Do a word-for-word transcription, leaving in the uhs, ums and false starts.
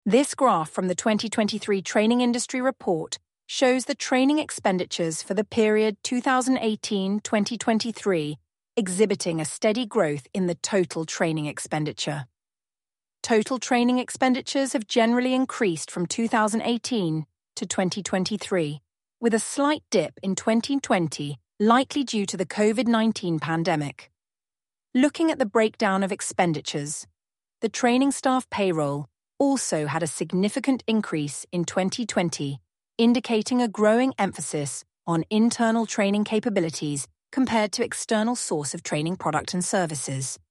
This graph from the twenty twenty-three Training Industry Report shows the training expenditures for the period two thousand eighteen to twenty twenty-three exhibiting a steady growth in the total training expenditure. Total training expenditures have generally increased from two thousand eighteen to twenty twenty-three, with a slight dip in twenty twenty likely due to the COVID nineteen pandemic. Looking at the breakdown of expenditures, the training staff payroll also had a significant increase in twenty twenty, indicating a growing emphasis on internal training capabilities compared to external source of training product and services.